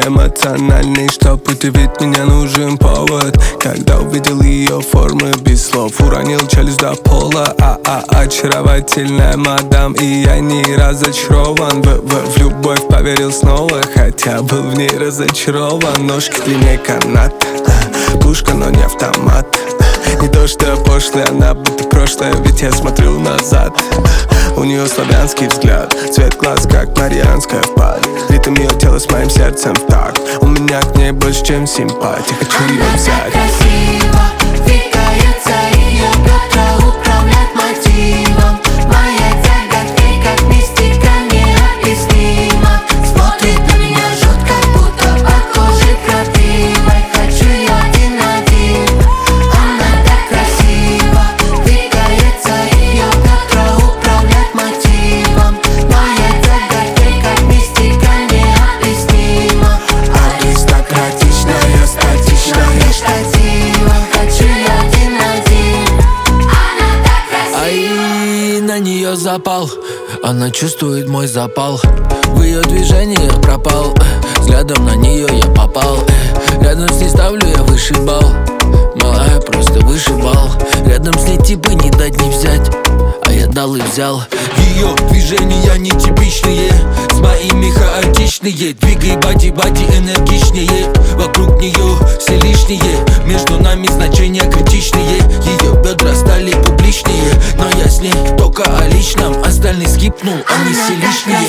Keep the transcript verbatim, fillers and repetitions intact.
эмоциональный, чтоб удивить меня, нужен повод. Когда увидел ее формы без слов, уронил челюсть до пола. А-а, очаровательная мадам, и я не разочарован в, в, в любовь поверил снова, хотя был в ней разочарован. Ножки длиннее канат, пушка, но не автомат. Не то что пошлая, она будто прошлое, ведь я смотрю назад. У нее славянский взгляд, цвет глаз, как марианская впадь. Ритм ее тела с моим сердцем в такт. У меня к ней больше, чем симпатия, хочу ее взять. Красиво двигается ее бедра, управляет мотивом. Моя тяга к ней, как мистика необъяснима. Смотрит на меня жутко, будто по коже крапивой. Хочу ее один на один. Она так красиво двигается ее бедра, управляет мотивом. Моя тяга к ней, как мистика необъяснима. Аристократичная, статичная Штатива, хочу я один на один. Она так красива. Ай, на нее запал, она чувствует мой запал. В ее движениях пропал, взглядом на нее я попал. Рядом с ней ставлю я высший балл. Малая просто вышибал. Рядом с ней типы не дать не взять, а я дал и взял. Ее движения нетипичные, с моими хаотичные. Двигай бати, бати энергичнее. Вокруг нее все лишние, между нами значения критичные. Ее бедра стали публичнее, но я с ней только о личном. Остальные скипнул, они все лишние.